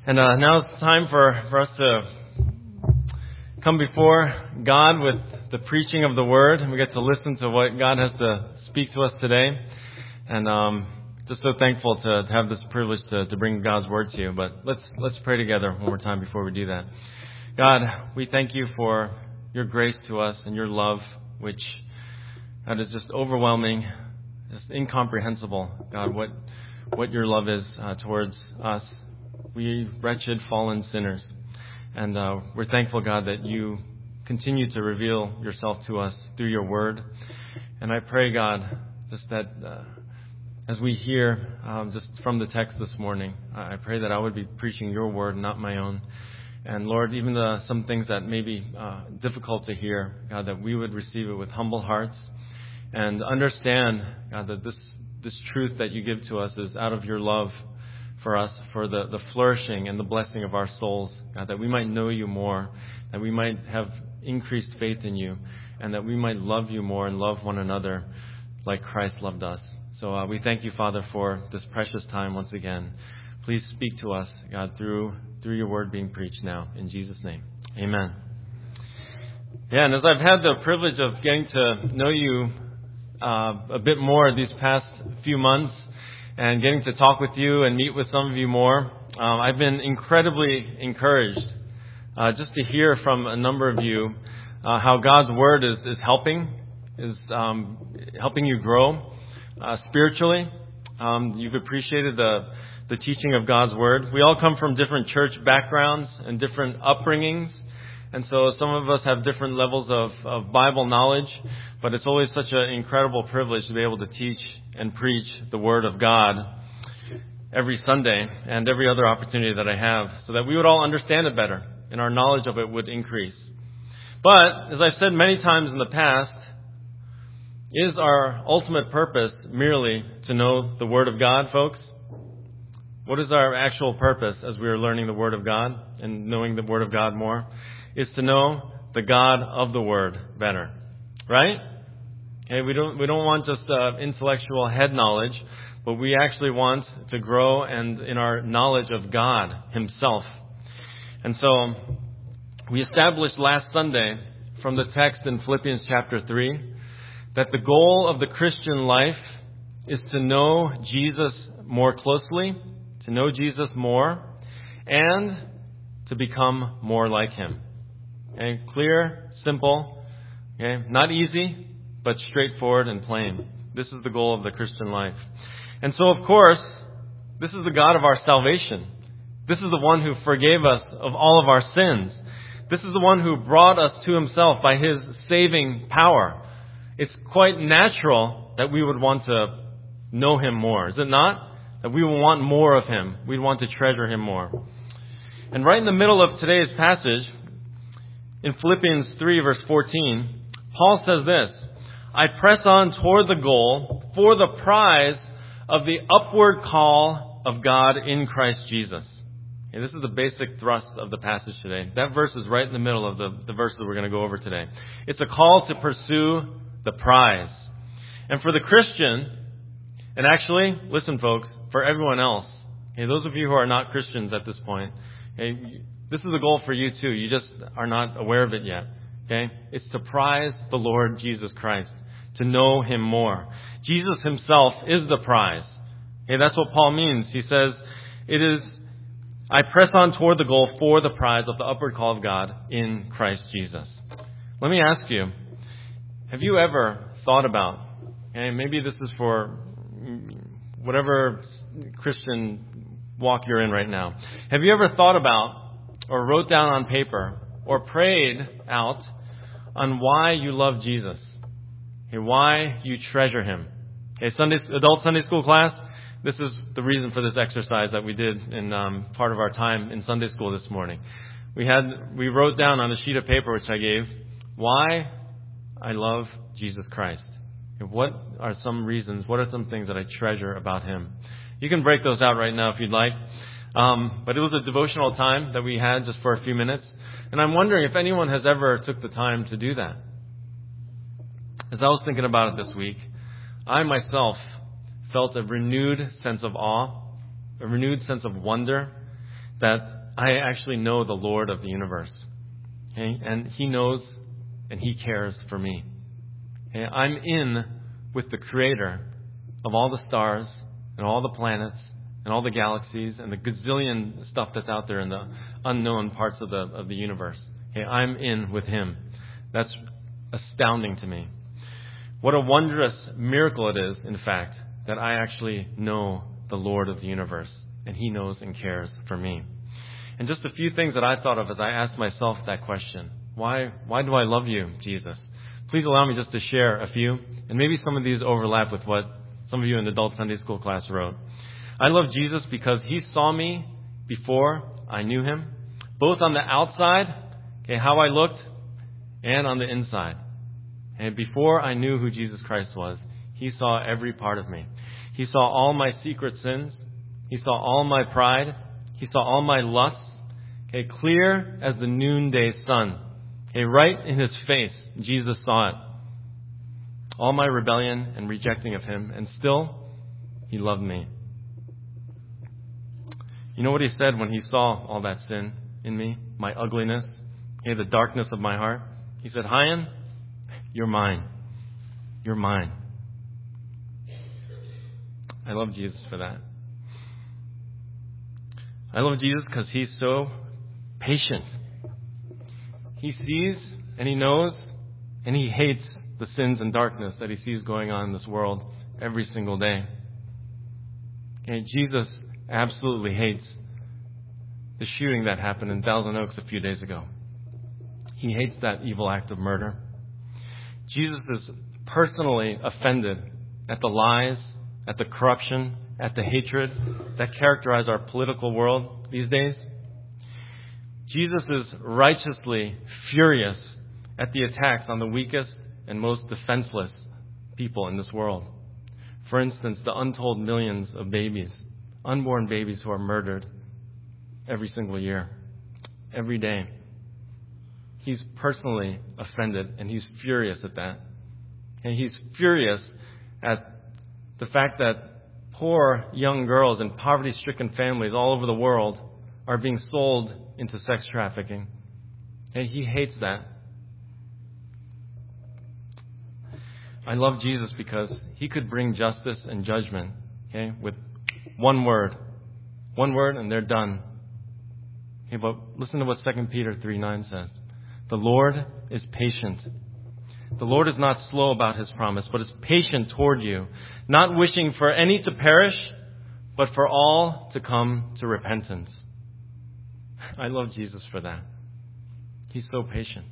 And now it's time for us to come before God with the preaching of the Word. We get to listen to what God has to speak to us today. And just so thankful to have this privilege to bring God's Word to you. But let's pray together one more time before we do that. God, we thank you for your grace to us and your love, which God is just overwhelming, just incomprehensible. God, what your love is towards us. We wretched, fallen sinners. And we're thankful, God, that you continue to reveal yourself to us through your word. And I pray, God, just that as we hear just from the text this morning, I pray that I would be preaching your word, not my own. And Lord, even some things that may be difficult to hear, God, that we would receive it with humble hearts and understand, God, that this truth that you give to us is out of your love for us, for the flourishing and the blessing of our souls, God, that we might know you more, that we might have increased faith in you, and that we might love you more and love one another like Christ loved us. So we thank you, Father, for this precious time once again. Please speak to us, God, through your word being preached now. In Jesus' name, amen. Yeah, and as I've had the privilege of getting to know you a bit more these past few months, and getting to talk with you and meet with some of you more, I've been incredibly encouraged just to hear from a number of you how God's Word is helping you grow spiritually. You've appreciated the teaching of God's Word. We all come from different church backgrounds and different upbringings, and so some of us have different levels of Bible knowledge, but it's always such an incredible privilege to be able to teach and preach the Word of God every Sunday and every other opportunity that I have, so that we would all understand it better and our knowledge of it would increase. But, as I've said many times in the past, is our ultimate purpose merely to know the Word of God, folks? What is our actual purpose as we are learning the Word of God and knowing the Word of God more? Is to know the God of the Word better. Right? Okay, we don't want just intellectual head knowledge, but we actually want to grow and in our knowledge of God Himself. And so we established last Sunday from the text in Philippians chapter 3 that the goal of the Christian life is to know Jesus more closely, to know Jesus more, and to become more like Him. Okay, clear, simple, okay, not easy, but straightforward and plain. This is the goal of the Christian life. And so, of course, this is the God of our salvation. This is the one who forgave us of all of our sins. This is the one who brought us to Himself by His saving power. It's quite natural that we would want to know Him more, is it not? That we will want more of Him. We'd want to treasure Him more. And right in the middle of today's passage, in Philippians 3 verse 14, Paul says this: I press on toward the goal for the prize of the upward call of God in Christ Jesus. Okay, this is the basic thrust of the passage today. That verse is right in the middle of the verse that we're going to go over today. It's a call to pursue the prize. And for the Christian, and actually, listen folks, for everyone else, okay, those of you who are not Christians at this point, okay, this is a goal for you too. You just are not aware of it yet. Okay? It's to prize the Lord Jesus Christ, to know Him more. Jesus Himself is the prize. Okay, that's what Paul means. He says, I press on toward the goal for the prize of the upward call of God in Christ Jesus. Let me ask you, have you ever thought about, and maybe this is for whatever Christian walk you're in right now, have you ever thought about or wrote down on paper or prayed out on why you love Jesus? Okay, why you treasure Him? Okay, adult Sunday school class, this is the reason for this exercise that we did in part of our time in Sunday school this morning. We wrote down on a sheet of paper which I gave, why I love Jesus Christ. Okay, what are some reasons, what are some things that I treasure about Him? You can break those out right now if you'd like. But it was a devotional time that we had just for a few minutes. And I'm wondering if anyone has ever took the time to do that. As I was thinking about it this week, I myself felt a renewed sense of awe, a renewed sense of wonder, that I actually know the Lord of the universe. Okay? And He knows and He cares for me. Okay? I'm in with the Creator of all the stars and all the planets and all the galaxies and the gazillion stuff that's out there in the unknown parts of the universe. Okay? I'm in with Him. That's astounding to me. What a wondrous miracle it is, in fact, that I actually know the Lord of the universe, and He knows and cares for me. And just a few things that I thought of as I asked myself that question. Why do I love you, Jesus? Please allow me just to share a few, and maybe some of these overlap with what some of you in the adult Sunday school class wrote. I love Jesus because He saw me before I knew Him, both on the outside, okay, how I looked, and on the inside. And before I knew who Jesus Christ was, He saw every part of me. He saw all my secret sins. He saw all my pride. He saw all my lusts. Okay, clear as the noonday sun. Okay, right in His face, Jesus saw it. All my rebellion and rejecting of Him, and still, He loved me. You know what He said when He saw all that sin in me? My ugliness, okay, the darkness of my heart? He said, Hyan, you're mine. You're mine. I love Jesus for that. I love Jesus because He's so patient. He sees and He knows and He hates the sins and darkness that He sees going on in this world every single day. And Jesus absolutely hates the shooting that happened in Thousand Oaks a few days ago. He hates that evil act of murder. Jesus is personally offended at the lies, at the corruption, at the hatred that characterize our political world these days. Jesus is righteously furious at the attacks on the weakest and most defenseless people in this world. For instance, the untold millions of babies, unborn babies who are murdered every single year, every day. He's personally offended, and He's furious at that. And He's furious at the fact that poor young girls in poverty-stricken families all over the world are being sold into sex trafficking. And He hates that. I love Jesus because He could bring justice and judgment, okay, with one word. One word and they're done. Okay, but listen to what 2 Peter 3:9 says. The Lord is patient. The Lord is not slow about His promise, but is patient toward you, not wishing for any to perish, but for all to come to repentance. I love Jesus for that. He's so patient.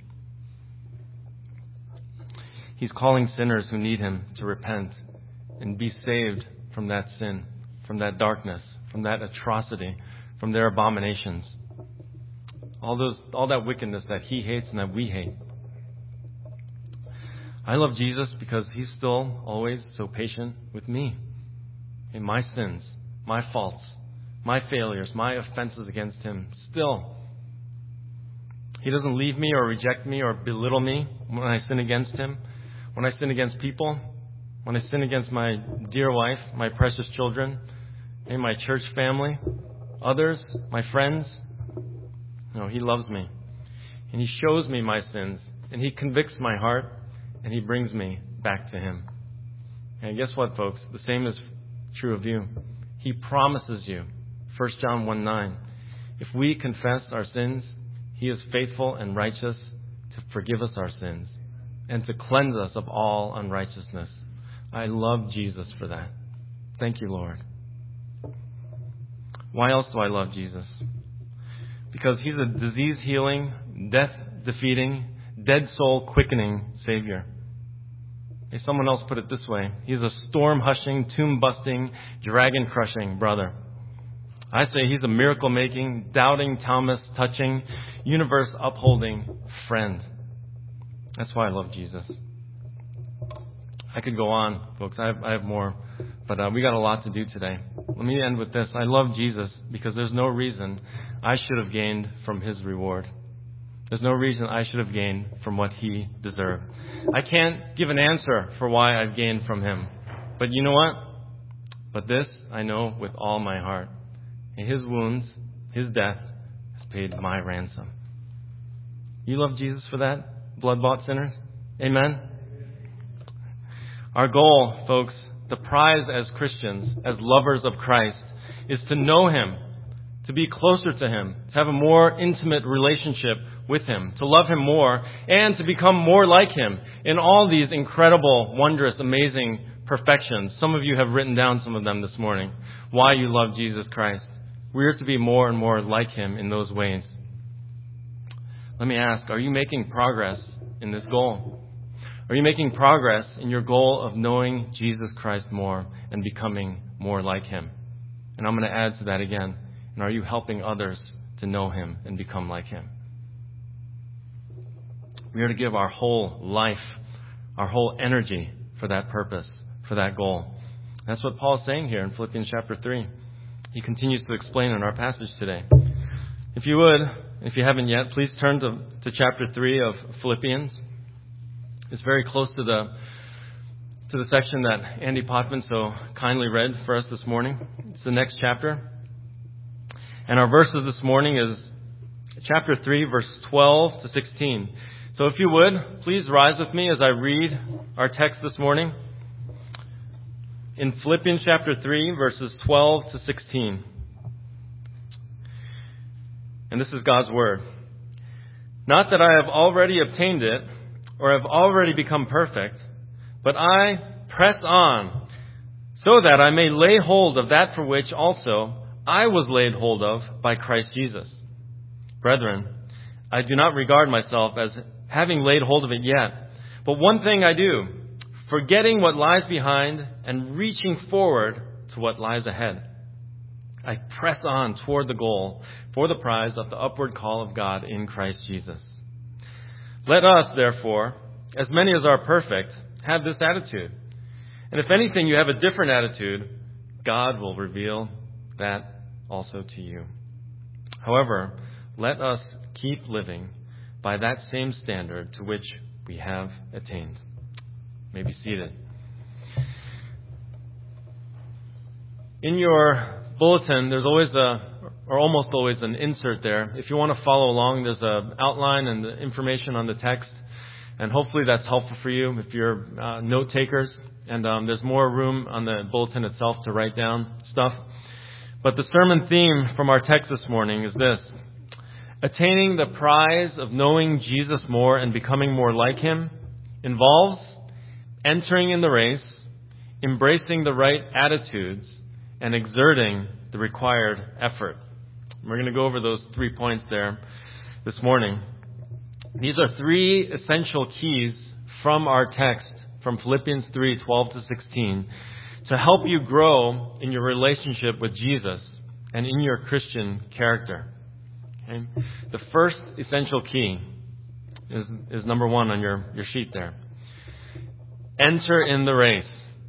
He's calling sinners who need Him to repent and be saved from that sin, from that darkness, from that atrocity, from their abominations. All that wickedness that He hates and that we hate. I love Jesus because He's still always so patient with me. In my sins, my faults, my failures, my offenses against Him. Still, He doesn't leave me or reject me or belittle me when I sin against Him. When I sin against people, when I sin against my dear wife, my precious children, and my church family, others, my friends. No, He loves me. And He shows me my sins. And He convicts my heart. And He brings me back to Him. And guess what, folks? The same is true of you. He promises you. 1 John 1:9. If we confess our sins, He is faithful and righteous to forgive us our sins and to cleanse us of all unrighteousness. I love Jesus for that. Thank you, Lord. Why else do I love Jesus? Because He's a disease-healing, death-defeating, dead soul quickening Savior. Someone else put it this way. He's a storm-hushing, tomb-busting, dragon-crushing brother. I say He's a miracle-making, doubting Thomas touching, universe-upholding friend. That's why I love Jesus. I could go on, folks. I have more. But we got a lot to do today. Let me end with this. I love Jesus because there's no reason I should have gained from His reward. There's no reason I should have gained from what He deserved. I can't give an answer for why I've gained from Him. But you know what? But this I know with all my heart. In His wounds His death has paid my ransom. You love Jesus for that, blood-bought sinners? Amen? Our goal, folks, the prize as Christians, as lovers of Christ, is to know Him, to be closer to Him, to have a more intimate relationship with Him, to love Him more, and to become more like Him in all these incredible, wondrous, amazing perfections. Some of you have written down some of them this morning. Why you love Jesus Christ. We are to be more and more like Him in those ways. Let me ask, are you making progress in this goal? Are you making progress in your goal of knowing Jesus Christ more and becoming more like Him? And I'm going to add to that again. And are you helping others to know Him and become like Him? We are to give our whole life, our whole energy for that purpose, for that goal. That's what Paul is saying here in Philippians chapter 3. He continues to explain in our passage today. If you would, if you haven't yet, please turn to chapter 3 of Philippians. It's very close to the section that Andy Potman so kindly read for us this morning. It's the next chapter. And our verses this morning is chapter 3, verse 12 to 16. So if you would, please rise with me as I read our text this morning. In Philippians chapter 3, verses 12 to 16. And this is God's Word. Not that I have already obtained it, or have already become perfect, but I press on, so that I may lay hold of that for which also I was laid hold of by Christ Jesus. Brethren, I do not regard myself as having laid hold of it yet, but one thing I do, forgetting what lies behind and reaching forward to what lies ahead. I press on toward the goal for the prize of the upward call of God in Christ Jesus. Let us, therefore, as many as are perfect, have this attitude. And if anything you have a different attitude, God will reveal that also to you. However, let us keep living by that same standard to which we have attained. You may be seated. In your bulletin, there's always or almost always an insert there. If you want to follow along, there's an outline and the information on the text. And hopefully that's helpful for you if you're note takers. And there's more room on the bulletin itself to write down stuff. But the sermon theme from our text this morning is this: attaining the prize of knowing Jesus more and becoming more like Him involves entering in the race, embracing the right attitudes, and exerting the required effort. We're going to go over those 3 points there this morning. These are 3 essential keys from our text from Philippians 3, 12 to 16 to help you grow in your relationship with Jesus and in your Christian character. Okay? The first essential key is number 1 on your sheet there. Enter in the race.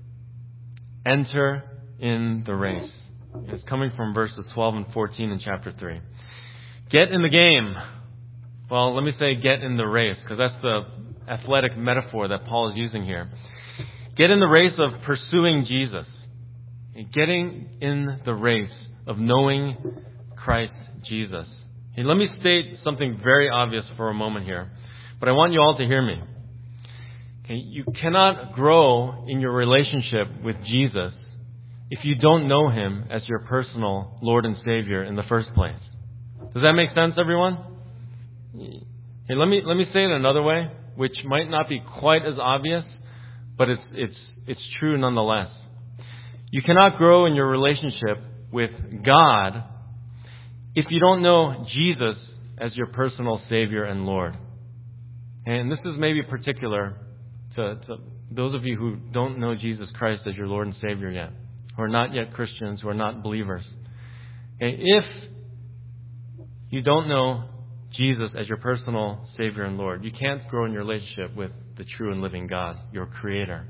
Enter in the race. It's coming from verses 12 and 14 in chapter 3. Get in the game. Well, let me say get in the race, because that's the athletic metaphor that Paul is using here. Get in the race of pursuing Jesus. Getting in the race of knowing Christ Jesus. Hey, let me state something very obvious for a moment here, but I want you all to hear me. Okay, you cannot grow in your relationship with Jesus if you don't know Him as your personal Lord and Savior in the first place. Does that make sense, everyone? Hey, let me say it another way, which might not be quite as obvious, but it's true nonetheless. You cannot grow in your relationship with God if you don't know Jesus as your personal Savior and Lord. And this is maybe particular to those of you who don't know Jesus Christ as your Lord and Savior yet, who are not yet Christians, who are not believers. Okay, if you don't know Jesus as your personal Savior and Lord, you can't grow in your relationship with the true and living God, your Creator.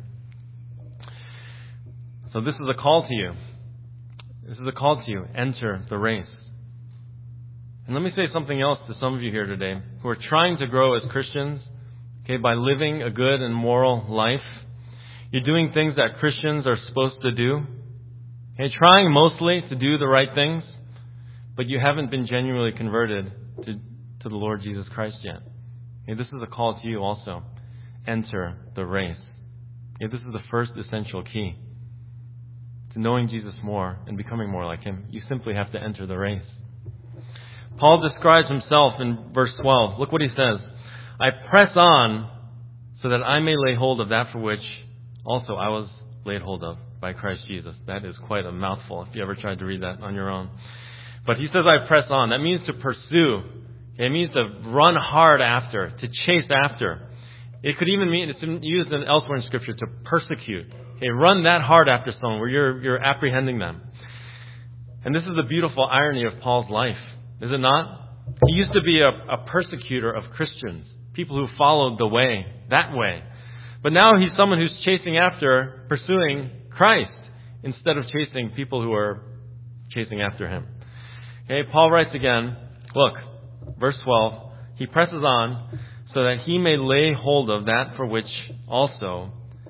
So this is a call to you. This is a call to you. Enter the race. And let me say something else to some of you here today who are trying to grow as Christians, okay, by living a good and moral life. You're doing things that Christians are supposed to do. Okay, trying mostly to do the right things, but you haven't been genuinely converted to the Lord Jesus Christ yet. Okay, this is a call to you also. Enter the race. Okay, this is the first essential key to knowing Jesus more and becoming more like Him. You simply have to enter the race. Paul describes himself in verse 12. Look what he says. I press on so that I may lay hold of that for which also I was laid hold of by Christ Jesus. That is quite a mouthful if you ever tried to read that on your own. But he says I press on. That means to pursue. It means to run hard after, to chase after. It could even mean, it's used elsewhere in Scripture, to persecute. Okay, run that hard after someone where you're apprehending them. And this is the beautiful irony of Paul's life, is it not? He used to be a persecutor of Christians, people who followed the way, that way. But now he's someone who's chasing after, pursuing Christ, instead of chasing people who are chasing after him. Okay, Paul writes again, look, verse 12, he presses on so that he may lay hold of that for which also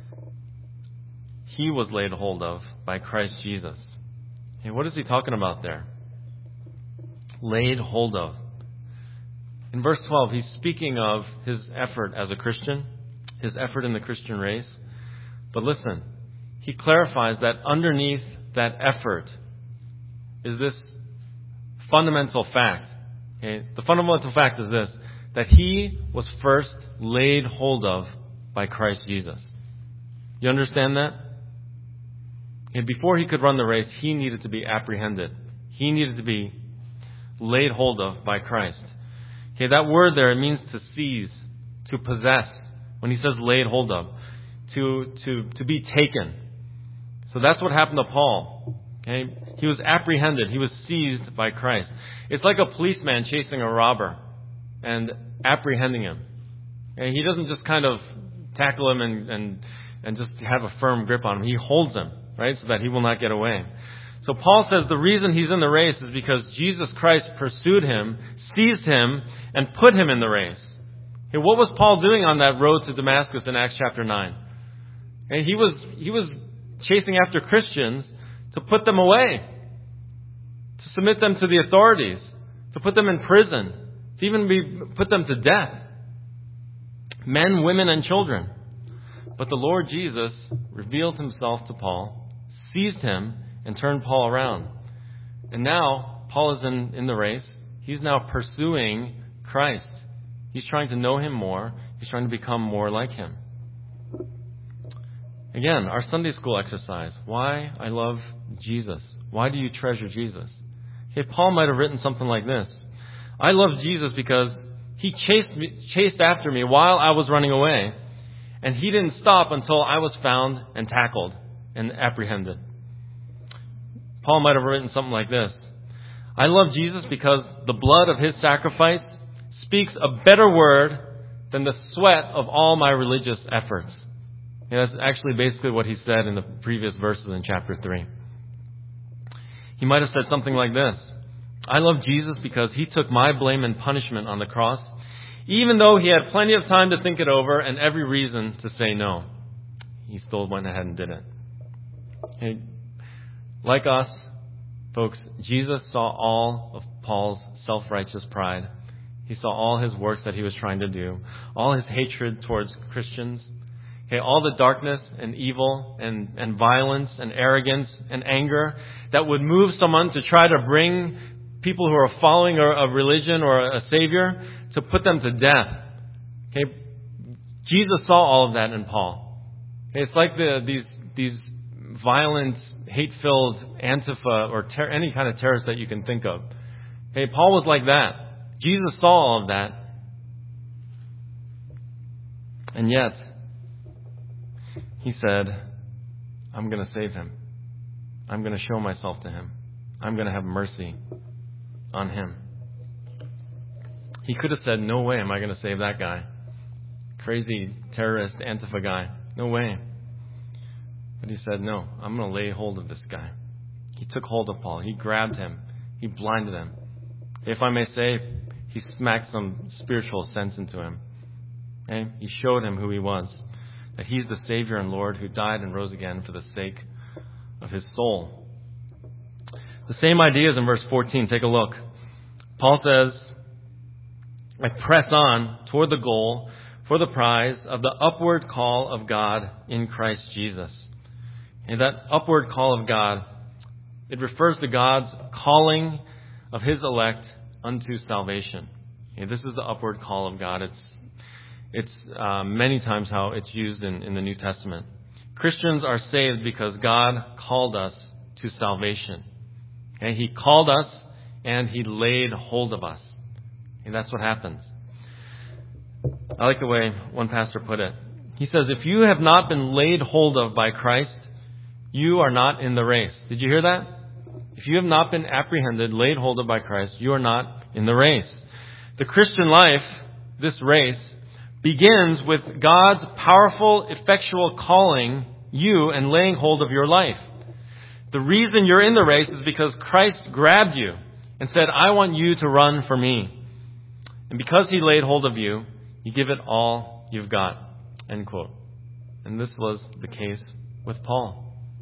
he was laid hold of by Christ Jesus. Okay, what is he talking about there? Laid hold of. In verse 12, he's speaking of his effort as a Christian, his effort in the Christian race. But listen, he clarifies that underneath that effort is this fundamental fact. Okay? The fundamental fact is this, that he was first laid hold of by Christ Jesus. You understand that? And before he could run the race, he needed to be apprehended. He needed to be laid hold of by Christ. Okay, that word there, it means to seize, to possess. When he says laid hold of, to be taken. So that's what happened to Paul. Okay, he was apprehended. He was seized by Christ. It's like a policeman chasing a robber and apprehending him. Okay, he doesn't just kind of tackle him and just have a firm grip on him. He holds him, right, so that he will not get away. So Paul says the reason he's in the race is because Jesus Christ pursued him, seized him, and put him in the race. Okay, what was Paul doing on that road to Damascus in Acts chapter 9? Okay, he was chasing after Christians to put them away, to submit them to the authorities, to put them in prison, to even put them to death. Men, women, and children. But the Lord Jesus revealed himself to Paul, seized him, and turned Paul around. And now, Paul is in the race. He's now pursuing Christ. He's trying to know him more. He's trying to become more like him. Again, our Sunday school exercise. Why I love Jesus. Why do you treasure Jesus? Okay, Paul might have written something like this. I love Jesus because he chased after me while I was running away. And he didn't stop until I was found and tackled and apprehended. Paul might have written something like this. I love Jesus because the blood of his sacrifice speaks a better word than the sweat of all my religious efforts. And that's actually basically what he said in the previous verses in chapter 3. He might have said something like this. I love Jesus because he took my blame and punishment on the cross, even though he had plenty of time to think it over and every reason to say no. He still went ahead and did it. Okay. Like us, folks, Jesus saw all of Paul's self-righteous pride. He saw all his works that he was trying to do, all his hatred towards Christians, okay, all the darkness and evil and violence and arrogance and anger that would move someone to try to bring people who are following a religion or a savior to put them to death. Okay, Jesus saw all of that in Paul. Okay, it's like these violent, hate-filled Antifa or any kind of terrorist that you can think of. Okay, Paul was like that. Jesus saw all of that. And yet, he said, I'm going to save him. I'm going to show myself to him. I'm going to have mercy on him. He could have said, no way am I going to save that guy. Crazy terrorist Antifa guy. No way. But he said, no, I'm going to lay hold of this guy. He took hold of Paul. He grabbed him. He blinded him. If I may say, he smacked some spiritual sense into him. Okay? He showed him who he was. That he's the Savior and Lord who died and rose again for the sake of his soul. The same idea is in verse 14. Take a look. Paul says, I press on toward the goal for the prize of the upward call of God in Christ Jesus. And that upward call of God, it refers to God's calling of His elect unto salvation. And this is the upward call of God. It's many times how it's used in the New Testament. Christians are saved because God called us to salvation. Okay? He called us and He laid hold of us. And that's what happens. I like the way one pastor put it. He says, if you have not been laid hold of by Christ, you are not in the race. Did you hear that? If you have not been apprehended, laid hold of by Christ, you are not in the race. The Christian life, this race, begins with God's powerful, effectual calling you and laying hold of your life. The reason you're in the race is because Christ grabbed you and said, I want you to run for me. And because He laid hold of you, you give it all you've got. End quote. And this was the case with Paul.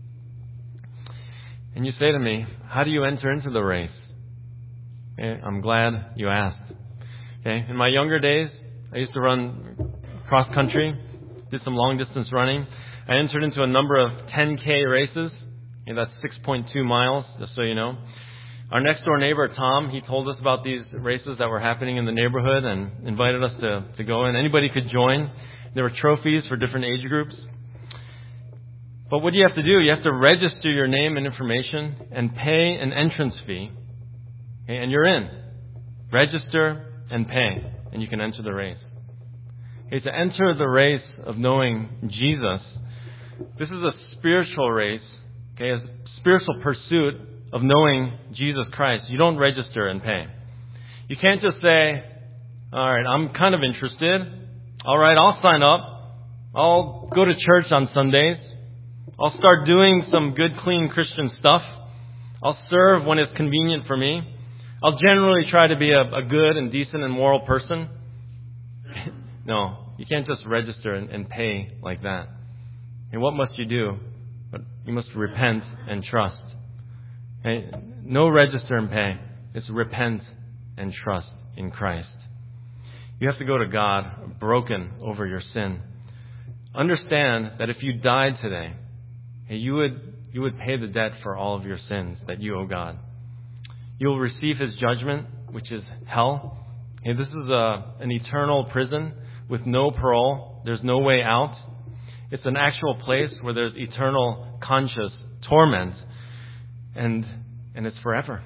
And you say to me, how do you enter into the race? Okay, I'm glad you asked. Okay, in my younger days, I used to run cross country, did some long distance running. I entered into a number of 10K races. Okay, that's 6.2 miles, just so you know. Our next door neighbor, Tom, he told us about these races that were happening in the neighborhood and invited us to go in. Anybody could join. There were trophies for different age groups. But what do you have to do? You have to register your name and information and pay an entrance fee. Okay, and you're in. Register and pay, and you can enter the race. Okay, to enter the race of knowing Jesus, this is a spiritual race, okay, a spiritual pursuit of knowing Jesus Christ. You don't register and pay. You can't just say, all right, I'm kind of interested. All right, I'll sign up. I'll go to church on Sundays. I'll start doing some good, clean Christian stuff. I'll serve when it's convenient for me. I'll generally try to be a good and decent and moral person. No, you can't just register and pay like that. And what must you do? You must repent and trust. Okay? No register and pay. It's repent and trust in Christ. You have to go to God broken over your sin. Understand that if you died today, you would pay the debt for all of your sins that you owe God. You will receive His judgment, which is hell. And this is an eternal prison with no parole. There's no way out. It's an actual place where there's eternal conscious torment. And it's forever.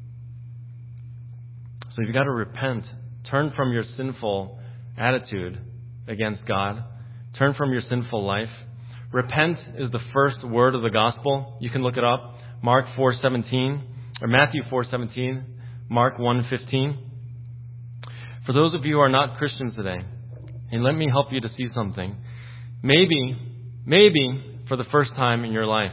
So you've got to repent. Turn from your sinful attitude against God. Turn from your sinful life. Repent is the first word of the gospel. You can look it up. Mark 4:17 or Matthew 4:17, Mark 1:15. For those of you who are not Christians today, and let me help you to see something. Maybe for the first time in your life,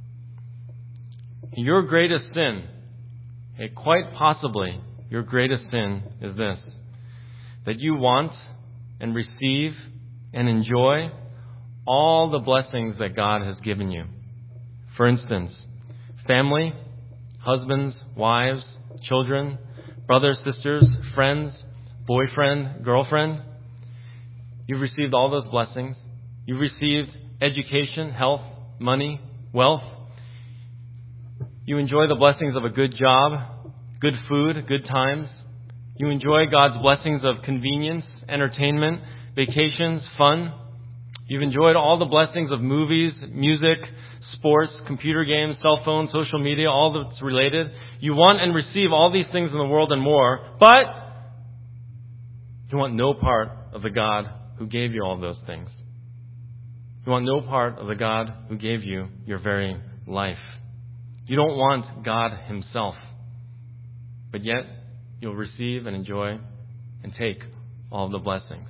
your greatest sin, quite possibly your greatest sin is this: that you want and receive and enjoy all the blessings that God has given you. For instance, family, husbands, wives, children, brothers, sisters, friends, boyfriend, girlfriend. You've received all those blessings. You've received education, health, money, wealth. You enjoy the blessings of a good job, good food, good times. You enjoy God's blessings of convenience, entertainment, vacations, fun. You've enjoyed all the blessings of movies, music, sports, computer games, cell phones, social media, all that's related. You want and receive all these things in the world and more, but you want no part of the God who gave you all those things. You want no part of the God who gave you your very life. You don't want God Himself, but yet you'll receive and enjoy and take all of the blessings.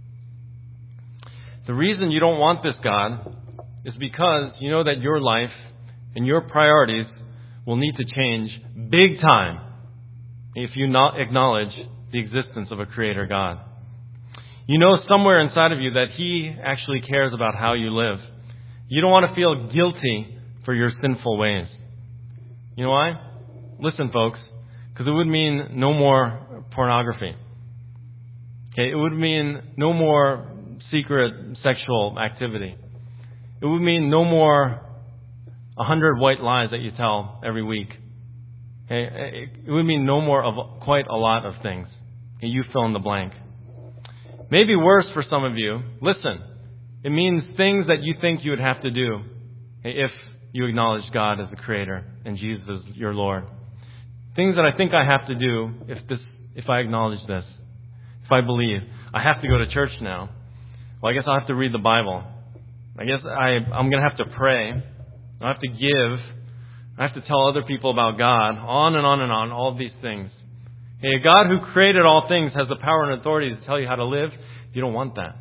The reason you don't want this God is because you know that your life and your priorities will need to change big time if you not acknowledge the existence of a Creator God. You know somewhere inside of you that He actually cares about how you live. You don't want to feel guilty for your sinful ways. You know why? listen, folks, because it would mean no more pornography. Okay, it would mean no more secret sexual activity. It would mean no more 100 white lies that you tell every week. Okay, it would mean no more of quite a lot of things. Okay, you fill in the blank. Maybe worse for some of you, listen, it means things that you think you would have to do if you acknowledge God as the Creator and Jesus as your Lord. Things that I think I have to do if I acknowledge this. If I believe. I have to go to church now. Well, I guess I'll have to read the Bible. I guess I'm going to have to pray. I have to give. I have to tell other people about God. On and on and on. All of these things. Hey, a God who created all things has the power and authority to tell you how to live. You don't want that.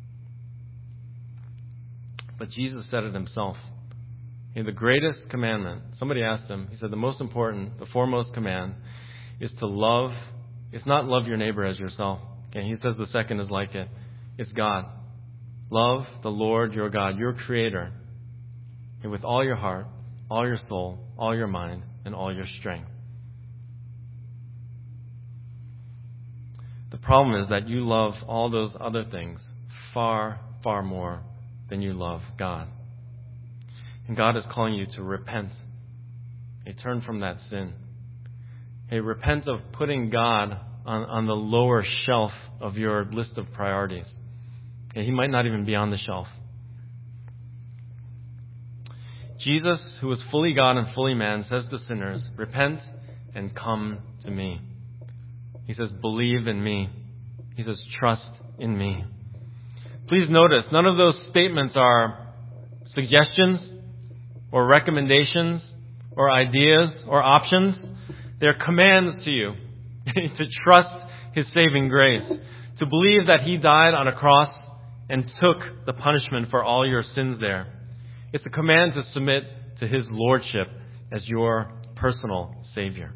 But Jesus said it himself. The greatest commandment, somebody asked him, he said the most important, the foremost command is to love, it's not love your neighbor as yourself. Okay, he says the second is like it. It's God. Love the Lord your God, your Creator, and with all your heart, all your soul, all your mind, and all your strength. The problem is that you love all those other things far, far more than you love God. And God is calling you to repent. Hey, turn from that sin. Hey, repent of putting God on the lower shelf of your list of priorities. Hey, He might not even be on the shelf. Jesus, who is fully God and fully man, says to sinners, repent and come to me. He says, believe in me. He says, trust in me. Please notice, none of those statements are suggestions or recommendations or ideas or options. They're commands to you to trust His saving grace, to believe that He died on a cross and took the punishment for all your sins there. It's a command to submit to His lordship as your personal Savior.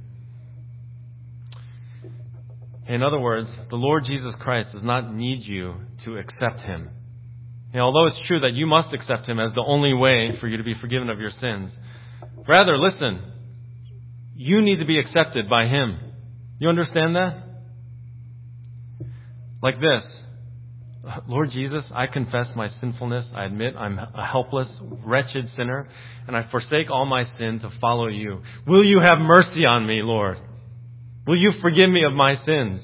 In other words, the Lord Jesus Christ does not need you to accept Him. Although it's true that you must accept Him as the only way for you to be forgiven of your sins. Rather, listen, you need to be accepted by Him. You understand that? Like this. Lord Jesus, I confess my sinfulness. I admit I'm a helpless, wretched sinner, and I forsake all my sin to follow you. Will you have mercy on me, Lord? Will you forgive me of my sins?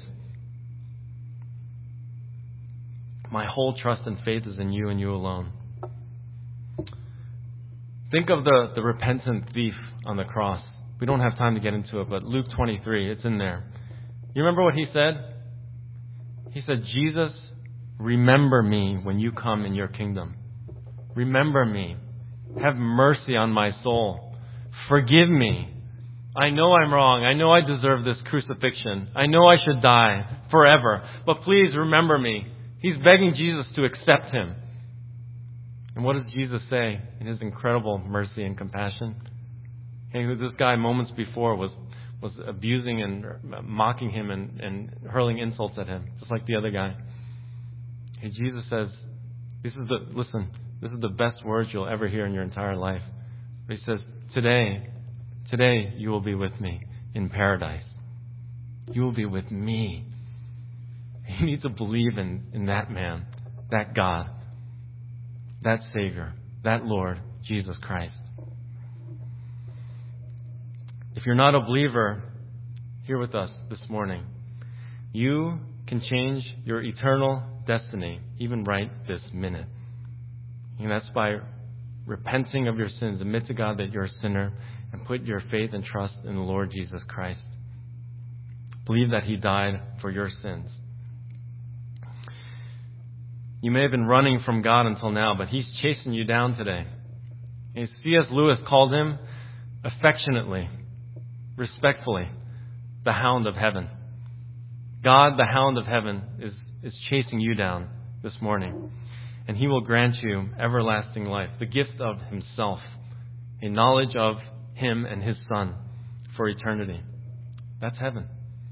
My whole trust and faith is in you and you alone. Think of the repentant thief on the cross. We don't have time to get into it, but Luke 23, it's in there. You remember what he said? He said, Jesus, remember me when you come in your kingdom. Remember me. Have mercy on my soul. Forgive me. I know I'm wrong. I know I deserve this crucifixion. I know I should die forever. But please remember me. He's begging Jesus to accept him. And what does Jesus say in His incredible mercy and compassion? Hey, this guy moments before was abusing and mocking him and hurling insults at him, just like the other guy. Hey, Jesus says, this is the best words you'll ever hear in your entire life. He says, today you will be with me in paradise. You will be with me. You need to believe in that man, that God, that Savior, that Lord, Jesus Christ. If you're not a believer here with us this morning, you can change your eternal destiny even right this minute. And that's by repenting of your sins, admit to God that you're a sinner, and put your faith and trust in the Lord Jesus Christ. Believe that He died for your sins. You may have been running from God until now, but He's chasing you down today. And C.S. Lewis called Him affectionately, respectfully, the hound of heaven. God, the hound of heaven, is chasing you down this morning. And He will grant you everlasting life, the gift of Himself, a knowledge of Him and His Son for eternity. That's heaven.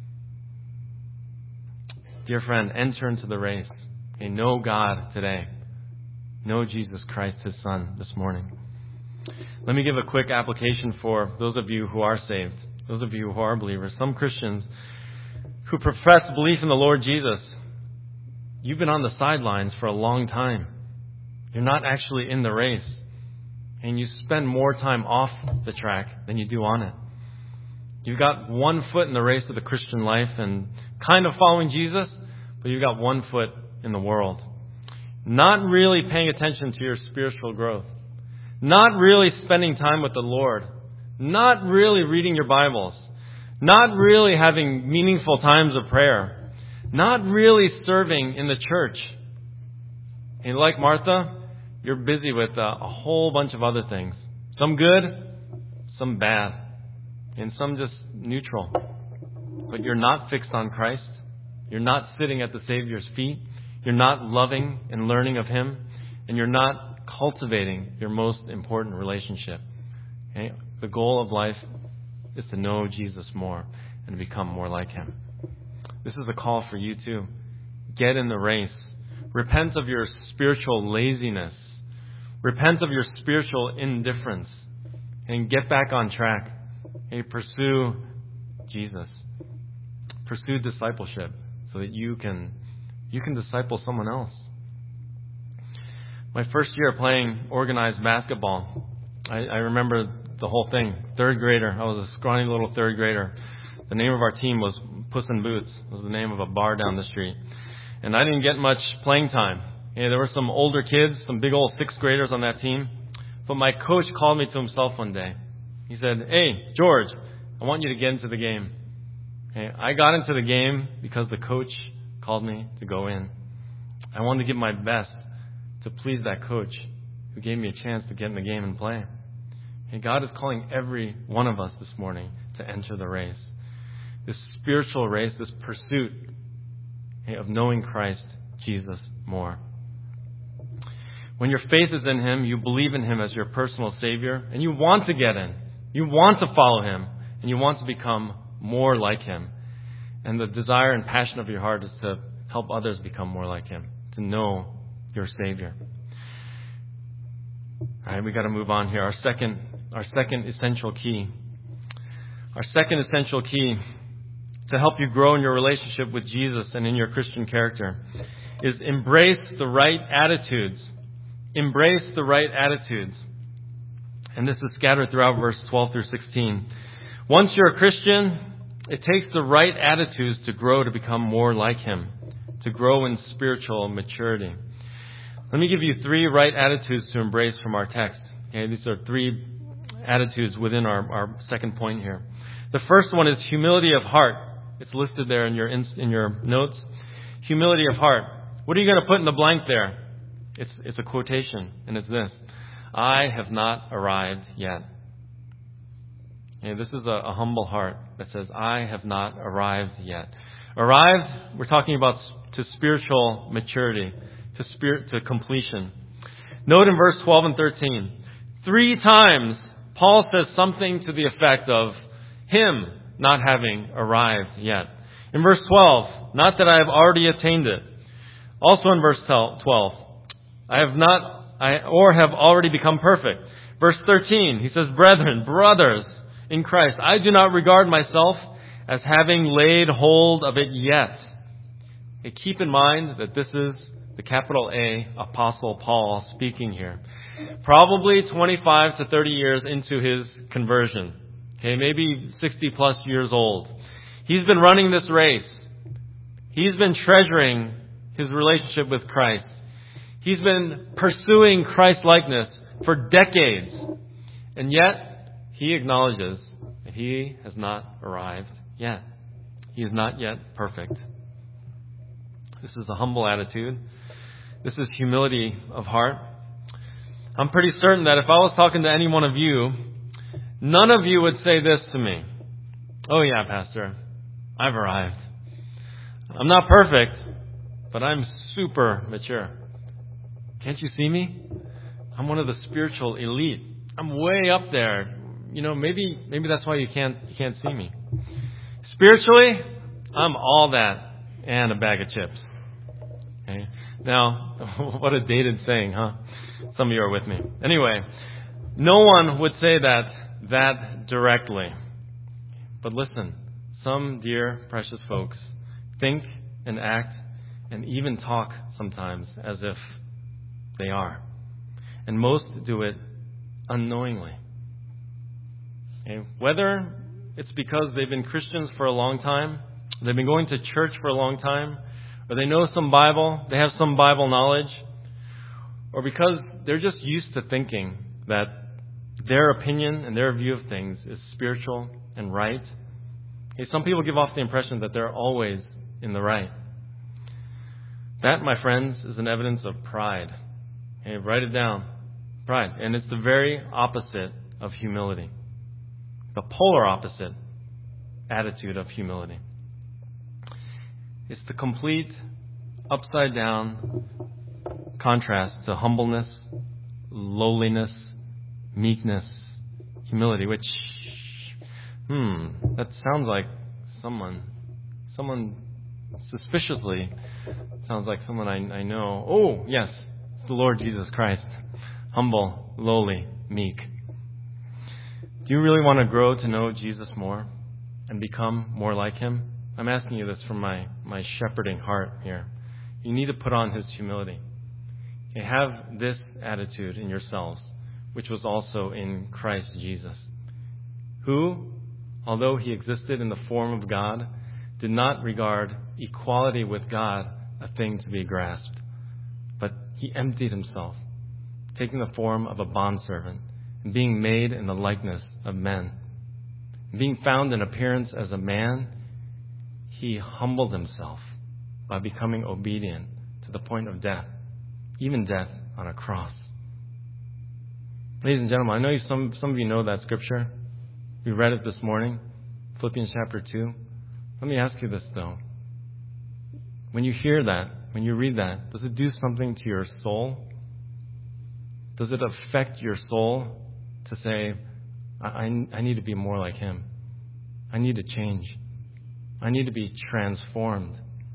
Dear friend, enter into the race. Know God today. Know Jesus Christ, His Son, this morning. Let me give a quick application for those of you who are saved, those of you who are believers, some Christians who profess belief in the Lord Jesus, you've been on the sidelines for a long time. You're not actually in the race. And you spend more time off the track than you do on it. You've got one foot in the race of the Christian life and kind of following Jesus, but you've got one foot in the world. Not really paying attention to your spiritual growth. Not really spending time with the Lord. Not really reading your Bibles. Not really having meaningful times of prayer. Not really serving in the church. And like Martha, you're busy with a whole bunch of other things. Some good, some bad, and some just neutral. But you're not fixed on Christ. You're not sitting at the Savior's feet. You're not loving and learning of Him. And you're not cultivating your most important relationship. Okay? The goal of life is to know Jesus more and to become more like Him. This is a call for you too. Get in the race. Repent of your spiritual laziness. Repent of your spiritual indifference. And get back on track. Okay? Pursue Jesus. Pursue discipleship so that you can disciple someone else. My first year playing organized basketball, I remember the whole thing. Third grader. I was a scrawny little third grader. The name of our team was Puss in Boots. It was the name of a bar down the street. And I didn't get much playing time. There were some older kids, some big old sixth graders on that team. But my coach called me to himself one day. He said, "Hey, George, I want you to get into the game." I got into the game because the coach called me to go in. I wanted to give my best to please that coach who gave me a chance to get in the game and play. And God is calling every one of us this morning to enter the race. This spiritual race, this pursuit of knowing Christ Jesus more. When your faith is in Him, you believe in Him as your personal Savior, and you want to get in. You want to follow Him, and you want to become more like Him. And the desire and passion of your heart is to help others become more like Him, to know your Savior. All right, we got to move on here. Our second essential key. Our second essential key to help you grow in your relationship with Jesus and in your Christian character is embrace the right attitudes. Embrace the right attitudes. And this is scattered throughout verse 12 through 16. Once you're a Christian, it takes the right attitudes to grow to become more like Him, to grow in spiritual maturity. Let me give you 3 right attitudes to embrace from our text. Okay, these are 3 attitudes within our second point here. The first one is humility of heart. It's listed there in your notes. Humility of heart. What are you going to put in the blank there? It's a quotation, and it's this: I have not arrived yet. Okay, this is a humble heart that says, I have not arrived yet. Arrived, we're talking about to spiritual maturity, to completion. Note in verse 12 and 13, 3 times Paul says something to the effect of him not having arrived yet. In verse 12, not that I have already attained it. Also in verse 12, I have already become perfect. Verse 13, he says, brethren, brothers in Christ, I do not regard myself as having laid hold of it yet. Okay, keep in mind that this is the capital A Apostle Paul speaking here. Probably 25 to 30 years into his conversion. Okay, maybe 60 plus years old. He's been running this race. He's been treasuring his relationship with Christ. He's been pursuing Christ-likeness for decades. And yet, he acknowledges that he has not arrived yet. He is not yet perfect. This is a humble attitude. This is humility of heart. I'm pretty certain that if I was talking to any one of you, none of you would say this to me. Oh yeah, Pastor, I've arrived. I'm not perfect, but I'm super mature. Can't you see me? I'm one of the spiritual elite. I'm way up there. You know, maybe that's why you can't see me. Spiritually, I'm all that and a bag of chips. Okay? Now, what a dated saying, huh? Some of you are with me. Anyway, no one would say that directly. But listen, some dear, precious folks think and act and even talk sometimes as if they are. And most do it unknowingly. Okay? Whether it's because they've been Christians for a long time, they've been going to church for a long time, or they know some Bible, they have some Bible knowledge, or because they're just used to thinking that their opinion and their view of things is spiritual and right. Okay, some people give off the impression that they're always in the right. That, my friends, is an evidence of pride. Okay, write it down. Pride. And it's the very opposite of humility. The polar opposite attitude of humility. It's the complete upside down contrast to humbleness, lowliness, meekness, humility, which, that sounds like someone suspiciously sounds like someone I know. Oh, yes, it's the Lord Jesus Christ. Humble, lowly, meek. Do you really want to grow to know Jesus more and become more like Him? I'm asking you this from my shepherding heart here. You need to put on His humility. You have this attitude in yourselves, which was also in Christ Jesus, who, although He existed in the form of God, did not regard equality with God a thing to be grasped, but He emptied Himself, taking the form of a bondservant, and being made in the likeness of men. And being found in appearance as a man, He humbled Himself by becoming obedient to the point of death, even death on a cross. Ladies and gentlemen, I know some of you know that scripture. We read it this morning, Philippians chapter 2. Let me ask you this, though. When you hear that, when you read that, does it do something to your soul? Does it affect your soul to say, I need to be more like Him. I need to change. I need to be transformed.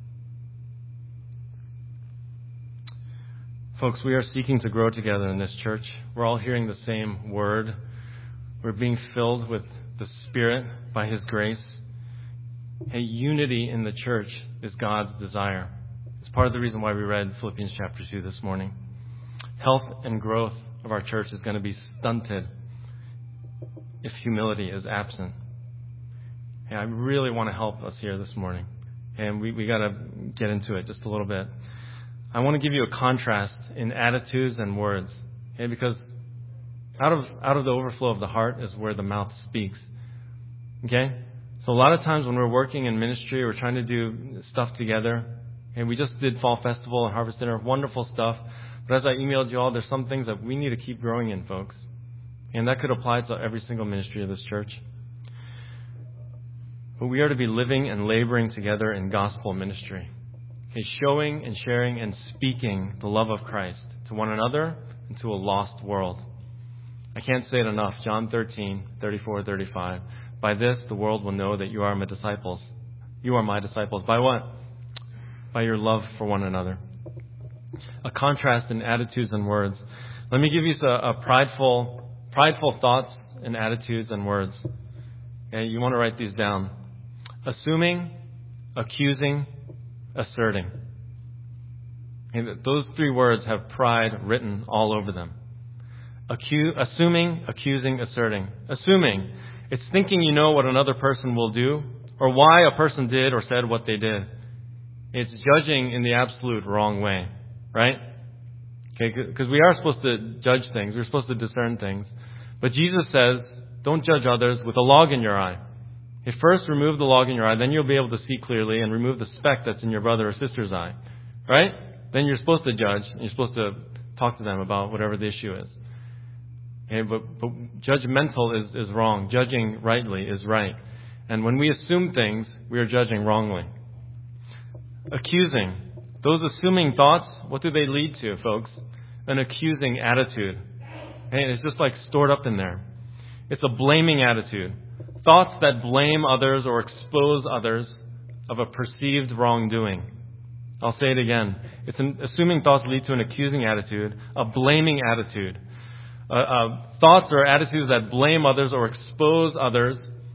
Folks, we are seeking to grow together in this church. We're all hearing the same word. We're being filled with the Spirit by His grace. A unity in the church is God's desire. It's part of the reason why we read Philippians chapter 2 this morning. Health and growth of our church is going to be stunted if humility is absent. And I really want to help us here this morning. And we got to get into it just a little bit. I want to give you a contrast in attitudes and words. Okay? Because out of the overflow of the heart is where the mouth speaks. Okay? So a lot of times when we're working in ministry, we're trying to do stuff together. And we just did Fall Festival and Harvest Dinner, wonderful stuff. But as I emailed you all, there's some things that we need to keep growing in, folks. And that could apply to every single ministry of this church. But we are to be living and laboring together in gospel ministry. Okay, showing and sharing and speaking the love of Christ to one another and to a lost world. I can't say it enough. John 13:34-35. By this the world will know that you are my disciples. You are my disciples. By what? By your love for one another. A contrast in attitudes and words. Let me give you a prideful thoughts and attitudes and words. Okay, you want to write these down. Assuming, accusing, asserting. Okay, those three words have pride written all over them. Assuming, accusing, asserting. Assuming, it's thinking you know what another person will do or why a person did or said what they did. It's judging in the absolute wrong way, right? Okay, because we are supposed to judge things. We're supposed to discern things. But Jesus says, don't judge others with a log in your eye. Okay, first remove the log in your eye, then you'll be able to see clearly and remove the speck that's in your brother or sister's eye. Right? Then you're supposed to judge. And you're supposed to talk to them about whatever the issue is. Okay, but judgmental is wrong. Judging rightly is right. And when we assume things, we are judging wrongly. Accusing. Those assuming thoughts, what do they lead to, folks? An accusing attitude. And it's just like stored up in there. It's a blaming attitude. Thoughts that blame others or expose others of a perceived wrongdoing. I'll say it again. Assuming thoughts lead to an accusing attitude, a blaming attitude. Thoughts or attitudes that blame others or expose others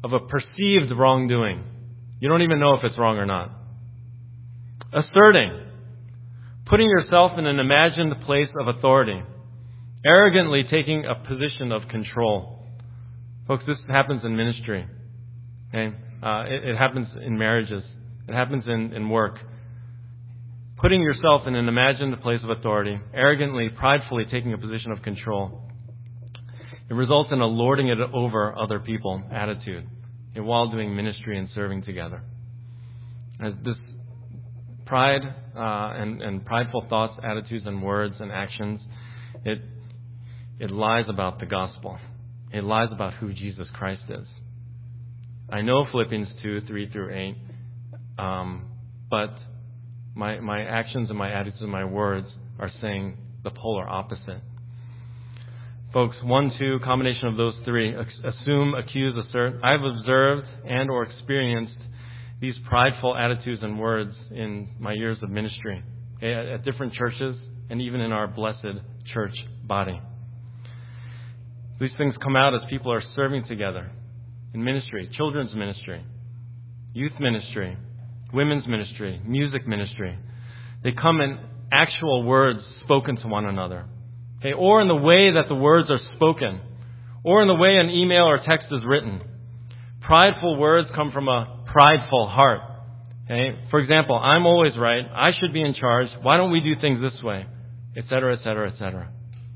of a perceived wrongdoing. You don't even know if it's wrong or not. Asserting. Putting yourself in an imagined place of authority. Arrogantly taking a position of control. Folks, this happens in ministry. Okay? It happens in marriages. It happens in work. Putting yourself in an imagined place of authority, arrogantly, pridefully taking a position of control. It results in a lording it over other people attitude while doing ministry and serving together. As this pride and prideful thoughts, attitudes, and words and actions, it lies about the gospel. It lies about who Jesus Christ is. I know Philippians 2:3-8, but my actions and my attitudes and my words are saying the polar opposite. Folks, 1, 2, combination of those three, assume, accuse, assert. I've observed and or experienced these prideful attitudes and words in my years of ministry, at different churches and even in our blessed church body. These things come out as people are serving together in ministry, children's ministry, youth ministry, women's ministry, music ministry. They come in actual words spoken to one another. Okay, or in the way that the words are spoken, or in the way an email or text is written. Prideful words come from a prideful heart. Okay? For example, I'm always right. I should be in charge. Why don't we do things this way? Etc., etc., etc.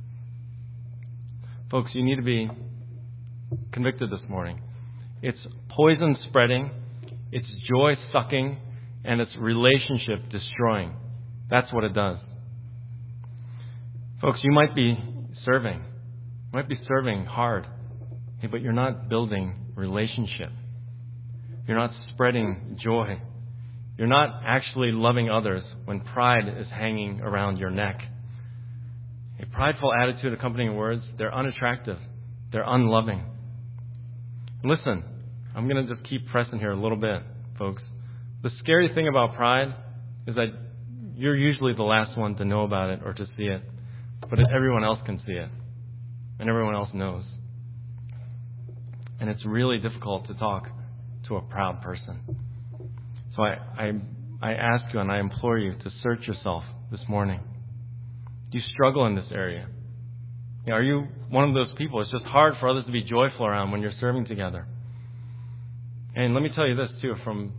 Folks, you need to be convicted this morning. It's poison spreading, it's joy sucking, and it's relationship destroying. That's what it does. Folks, you might be serving. Hard, but you're not building relationship. You're not spreading joy. You're not actually loving others when pride is hanging around your neck. A prideful attitude accompanying words, they're unattractive. They're unloving. Listen, I'm going to just keep pressing here a little bit, folks. The scary thing about pride is that you're usually the last one to know about it or to see it. But everyone else can see it. And everyone else knows. And it's really difficult to talk to a proud person. So I ask you and I implore you to search yourself this morning. Do you struggle in this area? Are you one of those people? It's just hard for others to be joyful around when you're serving together. And let me tell you this too, from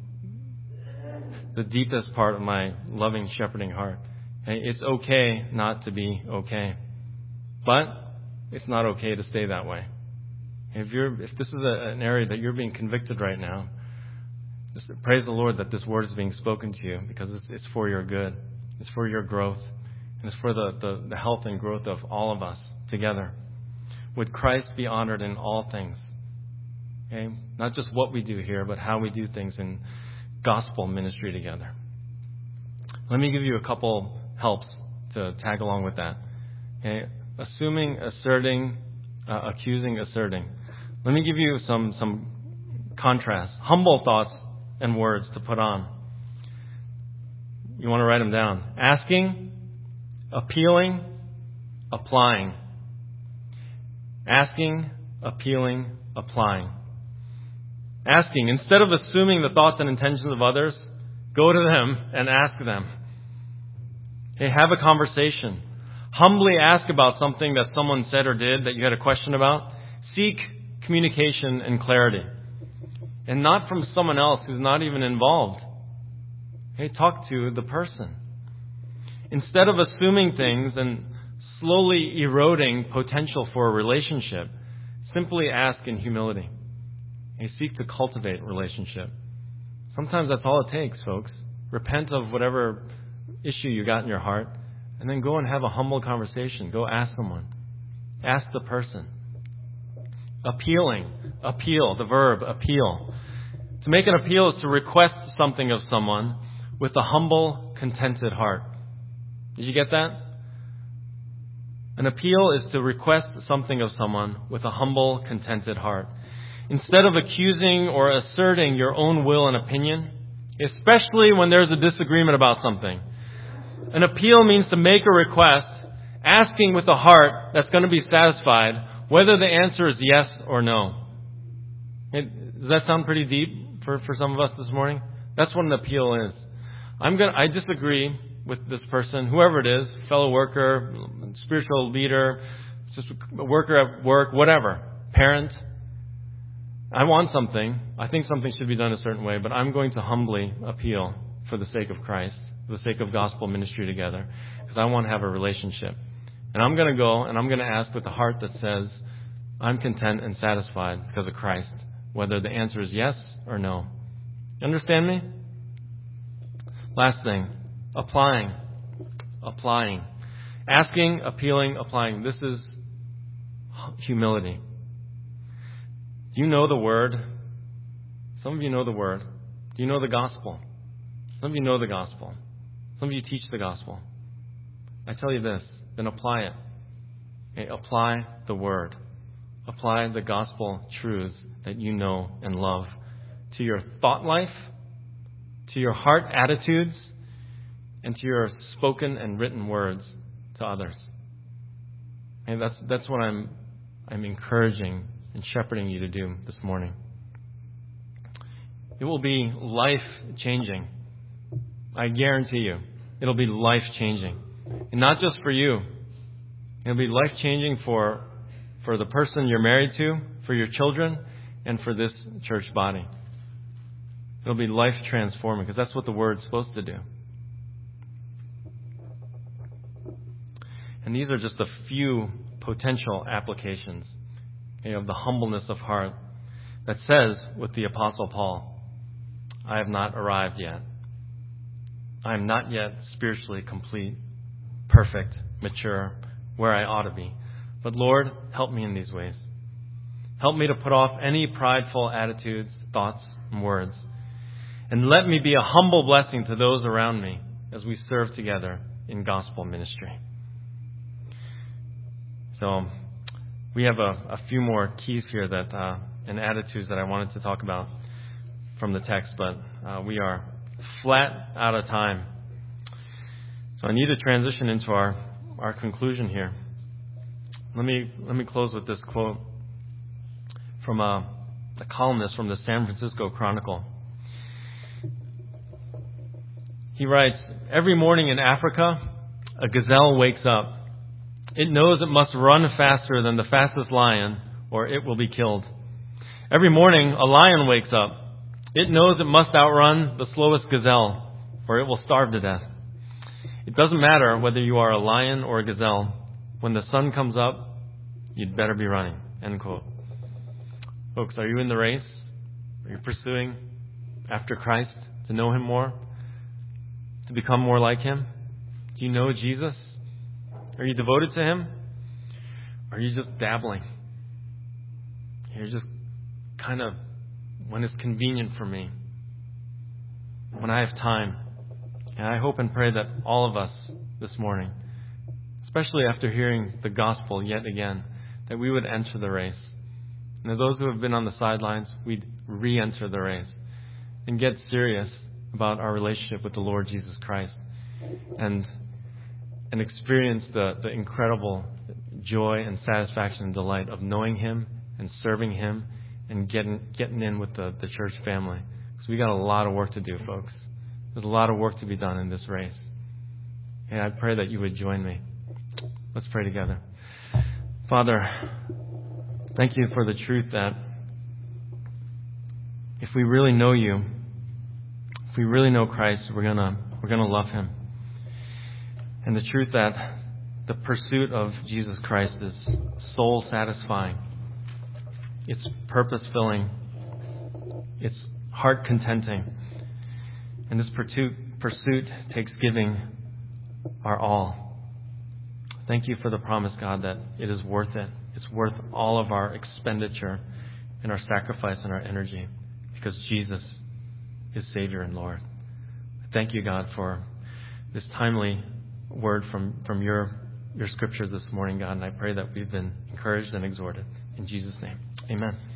the deepest part of my loving shepherding heart. It's okay not to be okay. But it's not okay to stay that way. If this is an area that you're being convicted right now, just praise the Lord that this word is being spoken to you, because it's for your good. It's for your growth. And it's for the health and growth of all of us together. Would Christ be honored in all things? Okay? Not just what we do here, but how we do things in gospel ministry together. Let me give you a couple helps to tag along with that. Okay? Assuming, asserting, accusing, asserting. Let me give you some contrast. Humble thoughts and words to put on. You want to write them down. Asking, appealing, applying. Asking, appealing, applying. Asking. Instead of assuming the thoughts and intentions of others, go to them and ask them. Okay, have a conversation. Humbly ask about something that someone said or did that you had a question about. Seek communication and clarity. And not from someone else who's not even involved. Okay, talk to the person. Instead of assuming things and slowly eroding potential for a relationship, simply ask in humility. And seek to cultivate relationship. Sometimes that's all it takes, folks. Repent of whatever issue you got in your heart, and then go and have a humble conversation. Go ask someone. Ask the person. Appealing. Appeal. The verb appeal. To make an appeal is to request something of someone with a humble, contented heart. Did you get that? An appeal is to request something of someone with a humble, contented heart. Instead of accusing or asserting your own will and opinion, especially when there's a disagreement about something. An appeal means to make a request, asking with a heart that's going to be satisfied, whether the answer is yes or no. Does that sound pretty deep for some of us this morning? That's what an appeal is. I disagree with this person, whoever it is, fellow worker, spiritual leader, just a worker at work, whatever, parent. I want something. I think something should be done a certain way, but I'm going to humbly appeal for the sake of Christ, for the sake of gospel ministry together, because I want to have a relationship. And I'm going to go and I'm going to ask with a heart that says, I'm content and satisfied because of Christ, whether the answer is yes or no. You understand me? Last thing, applying. Asking, appealing, applying. This is humility. Do you know the Word? Some of you know the Word. Do you know the gospel? Some of you know the gospel. Some of you teach the gospel. I tell you this, then apply it. Okay, apply the Word. Apply the gospel truths that you know and love to your thought life, to your heart attitudes, and to your spoken and written words to others. And that's what I'm encouraging and shepherding you to do this morning. It will be life-changing. I guarantee you. It'll be life-changing. And not just for you. It'll be life-changing for the person you're married to, for your children, and for this church body. It'll be life-transforming because that's what the Word's supposed to do. And these are just a few potential applications of the humbleness of heart that says with the Apostle Paul, I have not arrived yet. I am not yet spiritually complete, perfect, mature, where I ought to be. But Lord, help me in these ways. Help me to put off any prideful attitudes, thoughts, and words. And let me be a humble blessing to those around me as we serve together in gospel ministry. So we have a few more keys here and attitudes that I wanted to talk about from the text, but we are flat out of time. So I need to transition into our conclusion here. Let me close with this quote from a columnist from the San Francisco Chronicle. He writes, every morning in Africa, a gazelle wakes up. It knows it must run faster than the fastest lion or it will be killed. Every morning, a lion wakes up. It knows it must outrun the slowest gazelle or it will starve to death. It doesn't matter whether you are a lion or a gazelle. When the sun comes up, you'd better be running. End quote. Folks, are you in the race? Are you pursuing after Christ to know Him more? To become more like Him? Do you know Jesus? Are you devoted to Him? Or are you just dabbling? You're just kind of when it's convenient for me. When I have time. And I hope and pray that all of us this morning, especially after hearing the gospel yet again, that we would enter the race. And those who have been on the sidelines, we'd re-enter the race and get serious about our relationship with the Lord Jesus Christ and experience the incredible joy and satisfaction and delight of knowing Him and serving Him and getting in with the church family. Because we got a lot of work to do, folks. There's a lot of work to be done in this race. And I pray that you would join me. Let's pray together. Father, thank you for the truth that if we really know you, if we really know Christ, we're gonna love Him. And the truth that the pursuit of Jesus Christ is soul satisfying. It's purpose filling. It's heart contenting. And this pursuit takes giving our all. Thank you for the promise, God, that it is worth it. It's worth all of our expenditure and our sacrifice and our energy because Jesus is Savior and Lord. Thank you, God, for this timely word from your scriptures this morning, God, and I pray that we've been encouraged and exhorted. In Jesus' name, amen.